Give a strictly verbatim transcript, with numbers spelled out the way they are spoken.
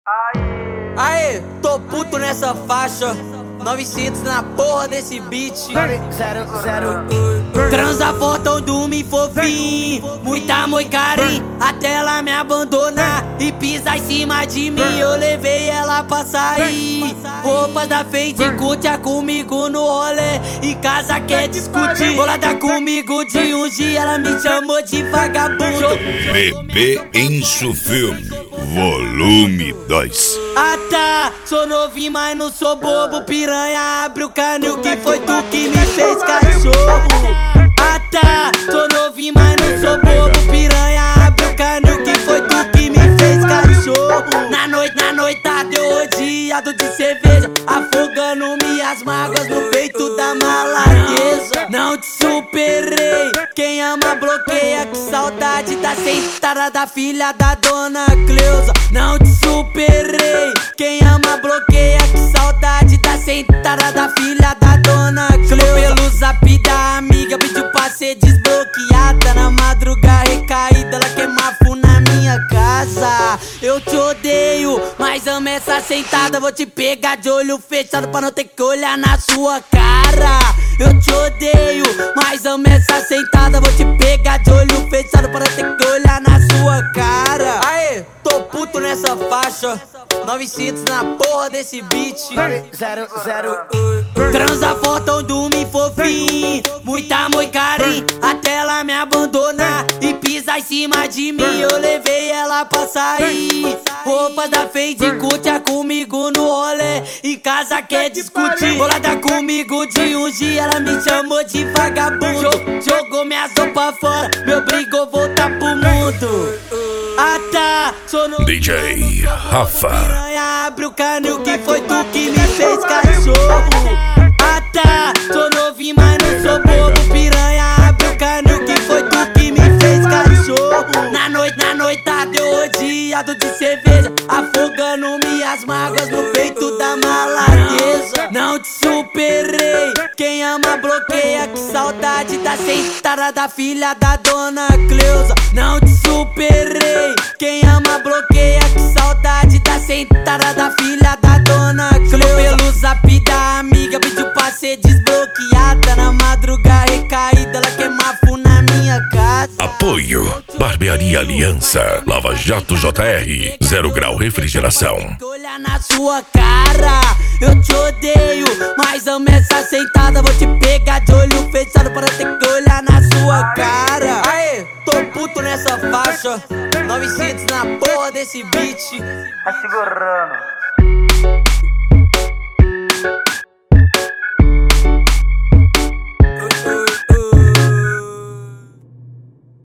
Aê, tô puto nessa faixa. novecentos na porra desse beat. Transa fortão, dorme fofinho, muita amor e carinho, até ela me abandonar e pisa em cima de mim. Eu levei ela pra sair, roupas da Fendi, curte comigo no rolê, em casa quer discutir. Bolada comigo de um dia, ela me chamou de vagabundo. Bebê Enso Filme, volume dois. Ah tá, sou novinho, mas não sou bobo. Piranha, abre o canil, que foi tu que me fez cachorro. Ah tá, sou novinho, mas não sou bobo. Piranha, abre o canil, que foi tu que me fez cachorro. Na noite, na noitada eu rodeado de cerveja, afogando minhas mágoas no peito da maladeza. Não te superei, quem ama bloqueia, que saudade da sentada da filha da dona Cleusa. Não te superei, quem ama bloqueia, que saudade da sentada da filha da dona Cleusa. Pelo zap da amiga, pediu pra ser desbloqueada. Na madrugada recaída, ela queima fu na minha casa. Eu te odeio, mas amo essa sentada. Vou te pegar de olho fechado pra não ter que olhar na sua cara. Eu te odeio, mas amo essa sentada. Vou te pegar de olho fechado pra não ter que olhar na sua cara. Aê, tô puto nessa faixa, novecentos na porra desse beat. Transa fortão, dorme fofinho, muita amor e carinho, até ela me abandonar e pisa em cima de mim. Eu levei ela pra sair, roupas da Fendi, curte comigo no rolê, em casa quer discutir. Bolada comigo de um dia, ela me chamou de vagabundo. Jogou minhas roupas fora, me obrigou a voltar pro mundo. Ah tá, sou no D J Rafa. Piranha, abre o canil, que foi tu que me fez cachorro. Ah tá, sou novinho, mas não sou bobo. Piranha, abre o canil, que foi tu que me fez cachorro. Na noite, na noitada eu rodeado de cerveja, afogando minhas mágoas no peito da maladeza. Não te superei, quem ama bloqueia, que saudade da sentada da filha da dona Cleusa. Não te superei, quem ama bloqueia, que saudade da sentada da filha da dona Cleusa. Pelo zap da amiga, pediu pra ser desbloqueada. Na madrugada recaída, ela queima fu na minha casa. Apoio Barbearia Aliança, Lava Jato J R, Zero Grau Refrigeração. Olhar na sua cara, eu te odeio, mas amo essa sentada. Vou te pegar de olho fechado para ter que olhar na sua cara. Aê, tô puto nessa faixa, novecentos na porra desse beat. Tá segurando.